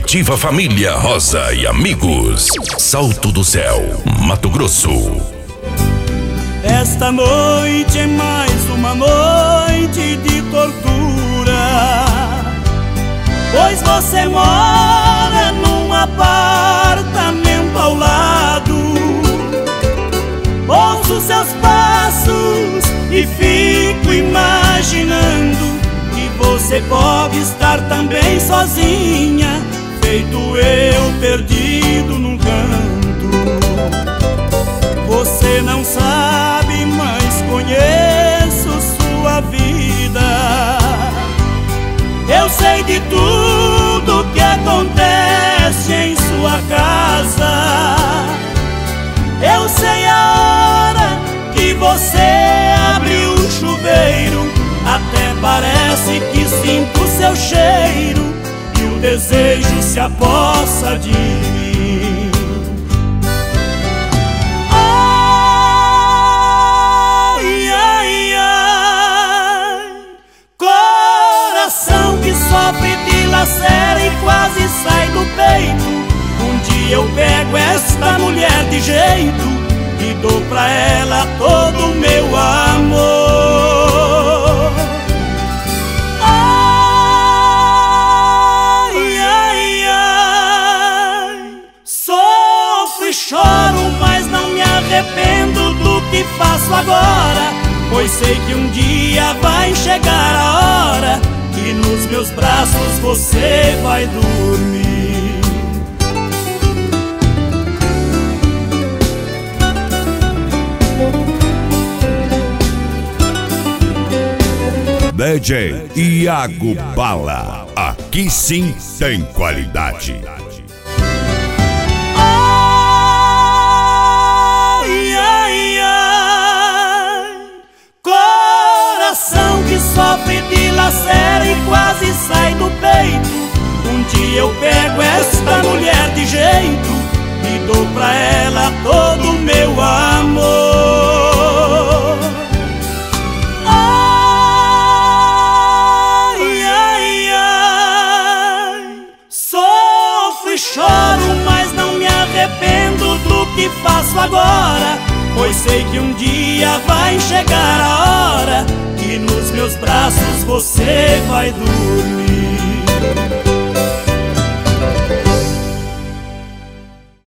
Cooperativa Família Rosa e Amigos, Salto do Céu, Mato Grosso. Esta noite é mais uma noite de tortura, pois você mora num apartamento ao lado. Ouço seus passos e fico imaginando que você pode estar também sozinha, feito eu perdido num canto. Você não sabe, mas conheço sua vida. Eu sei de tudo que acontece em sua casa. Eu sei a hora que você abre o chuveiro, até parece que sinto seu cheiro e o desejo se apossa de mim. Ai, ai, ai, coração que sofre, dilacera e quase sai do peito. Um dia eu pego esta mulher de jeito e dou pra ela todo o meu amor. Ai, ai, ai, sofro e choro, mas não me arrependo do que faço agora, pois sei que um dia vai chegar a hora que nos meus braços você vai dormir. DJ Iago Bala, aqui sim tem qualidade. Ai, ai, ai, coração que sofre, dilacera e quase sai do peito. Um dia eu pego esta mulher de jeito e dou pra ela todo o meu amor. Choro, mas não me arrependo do que faço agora, pois sei que um dia vai chegar a hora que nos meus braços você vai dormir.